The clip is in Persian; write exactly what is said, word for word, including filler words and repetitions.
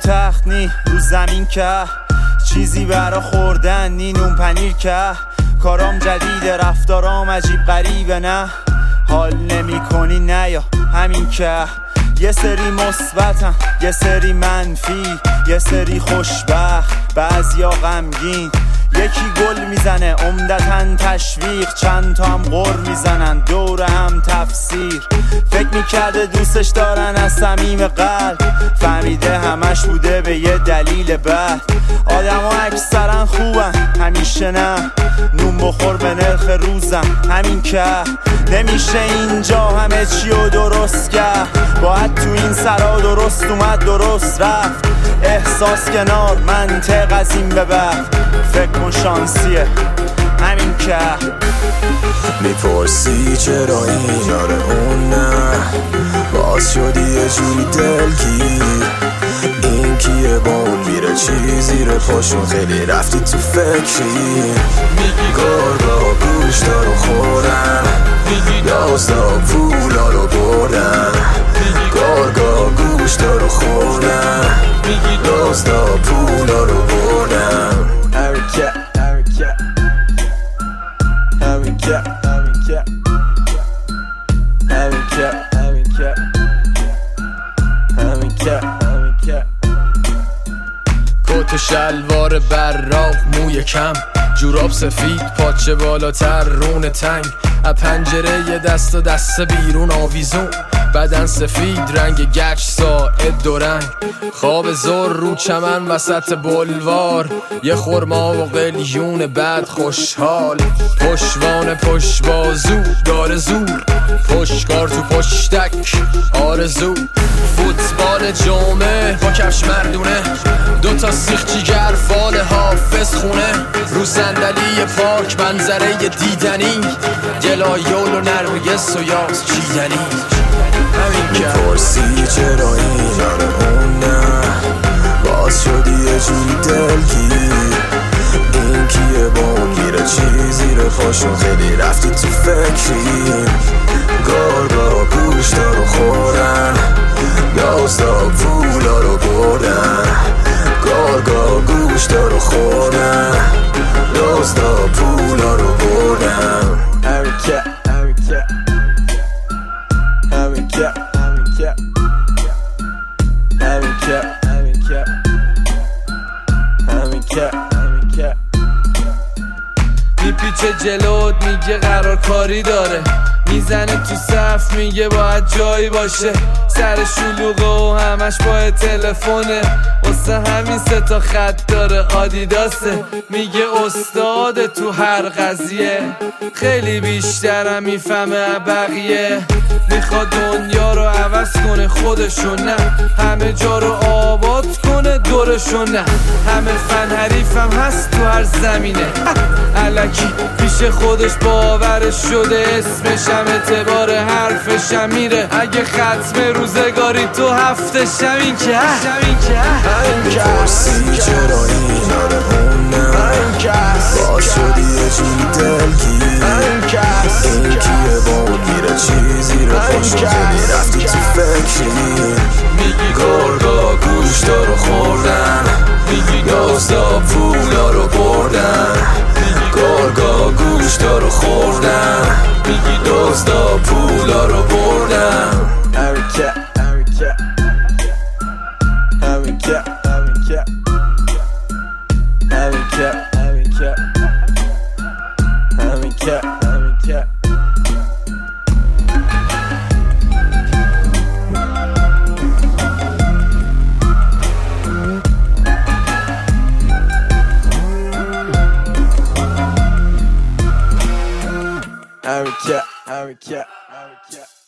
تخت نی رو زمین که چیزی برا خوردن نی نون پنیر که کارام جدیده رفتارام عجیب غریبه نه حال نمی کنی نه یا همین که یه سری مثبتن یه سری منفی یه سری خوشبخت بعضیا غمگین یکی گل میزنه عمدتاً تشویق چند تا هم غر میزنن دور هم تفسیر فکر میکرده دوستش دارن از صمیم قلب فهمیده همش بوده به یه دلیل بد آدم ها اکثرا خوبن همیشه نه نون بخور به نرخ روزم همین که نمیشه اینجا همه چی رو درست کرد باید تو این سرا درست اومد درست رفت احساس کنار منطق از این به بعد فکر کن شانسیه همین که میپرسی چرا این آره اون نه باز شدی یه جوری دلگیر این کیه با اون میره چیزی رو پاشون خیلی رفتی تو فکری گرگا گوشتا رو خورن یازدا پولا رو بردن گرگا گوشتا رو خوردن یازدا پولا رو بردن همین که همین که همین که همین که همین که همین که همین که همین که کت و شلوار براق موی کم جوراب سفید پاچه بالاتر رون تنگ از پنجره یه دست و دست بیرون آویزون بدن سفید رنگ گچ ساعد دو رنگ خواب زور رو چمن وسط بلوار یه خرما و قلیون بد خوشحال پشوان پشت بازو داره زور پشتکار تو پشتک آرزو فوتبال جمعه با کفش مردونه دوتا سیخ جیگر فال حافظ خونه رو صندلی پارک منظره دیدنی گلایول و نرگس و یاس چیدنی میپرسی چرا این آره اون نه باز شدی یه جوری دلگیر این کیه با اون میره چیزی رو پاشون خیلی رفتی تو فکری گرگا گوشتا رو خورن یازدا پولا رو بردن گرگا گوشتا رو خورن یازدا پولا رو بردن همین که همین که همین که همین که همین که همین که همین که همین که میپیچه جلوت میگه قرار کاری داره میزنه تو صف میگه باید جایی باشه سر شلوغه و همش با تلفونه واسه همین سه تا خط داره آدیداسه میگه استاد تو هر قضیه خیلی بیشترم میفهمه بقیه میخواد دنیا رو عوض کنه خودشون نه همه جا رو آباد کنه دورشون نه همه فن حریفم هست تو هر زمینه الکی پیش خودش باورش شده اسمش هم اعتبار حرفشم میره اگه ختم روزگاری تو هفتش همین که همین که میپرسی چرا این آره اون نه باز شدی یه جوری دلگیر این کیه با اون میره چیزی رو پاشون خیلی رفتی تو فکری گرگا گوشتا رو خوردن یازدا پولا رو بردن گرگا گوشتا رو خوردن یازدا پولا رو بردن همین که همین که همین که همین که همین که همین که همین که همین که همین که همین که همین که